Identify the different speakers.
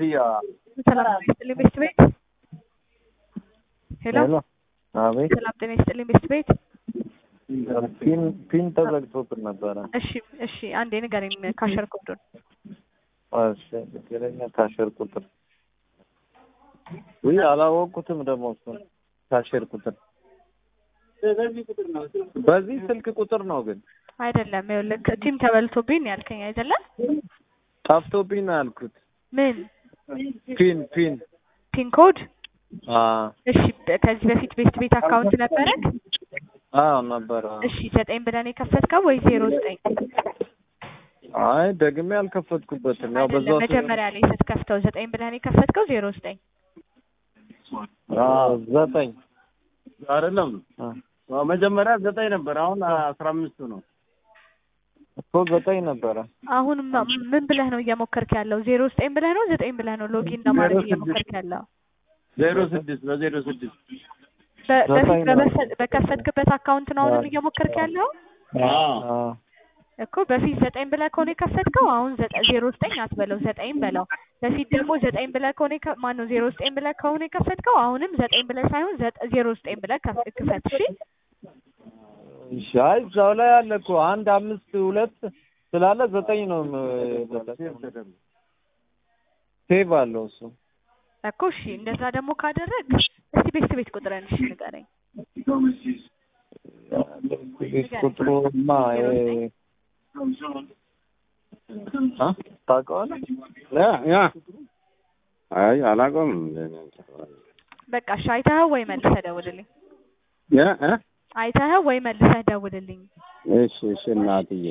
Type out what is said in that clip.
Speaker 1: ክፍያ
Speaker 2: ሰላም ጤና ቤት ቤት ሄሎ
Speaker 1: አቤት
Speaker 2: ሰላም ጤና ይስጥልኝ ቤት ቤት
Speaker 1: ፒን ተዘግቶብን ነበረ።
Speaker 2: እሺ አንዴ ንገረኝ ካሸር ኮዱን።
Speaker 1: እሺ ትክክለኛ ካሸር ቁጥር ወይ አላወቅኩትም ደግሞ እሱን ካሸር ቁጥር በዚህ ስልክ ቁጥር ነው ግን
Speaker 2: አይደለም። ይኸውልህ ቲም ተበልቶብኝ ያልከኝ አይደለም?
Speaker 1: ጠፍቶብኝ ነው ያልኩት።
Speaker 2: ምን ፒን ኮድ? እሺ ከዚህ በፊት ቤት አካውንት ነበረክ?
Speaker 1: ነበረ።
Speaker 2: እሺ 9 ብለን የከፈትከው ወይ 09?
Speaker 1: አይ ደግሜ አልከፈትኩበትም። ያው በዛው
Speaker 2: መጀመሪያ ላይ ስትከፍተው 9 ብለን የከፈትከው 09?
Speaker 1: 9
Speaker 3: አይደለም። መጀመሪያ 9 ነበር። አሁን 15 ነው
Speaker 1: እኮ 9 ነበረ።
Speaker 2: አሁን ምን ብለህ ነው እየሞከርክ ያለው? 09 ብለህ ነው 9 ብለህ ነው ሎጊን ለማድረግ እየሞከርክ ያለው?
Speaker 3: 06
Speaker 2: በከፈትክበት አካውንት ነው አሁንም እየሞከርክ ያለው? እኮ በፊት 9 ብለህ ከሆነ የከፈትከው አሁን 09 አትበለው 9 በለው። በፊት ደግሞ 9 ብለህ ከሆነ ማነው 09 ብለህ ከሆነ የከፈትከው አሁንም 9 ብለህ ሳይሆን 09 ብለህ ክፈት።
Speaker 1: እሺ አይ እዛው ላይ አለ እኮ 152 ስላለ 9 ነው ሴቭ አለው እሱ
Speaker 2: እኮ። እሺ እንደዛ ደግሞ ካደረግ እስቲ ቤት ቁጥርን እሺ ንገረኝ።
Speaker 1: ቤት ቁጥሩማ ታውቀዋለህ?
Speaker 3: ያ አይ አላውቀውም።
Speaker 2: በቃ እሺ አይተኸው ወይ መልሰህ ደውልልኝ። አይተኸው ወይ መልሰህ ደውልልኝ።
Speaker 3: እሺ እናትዬ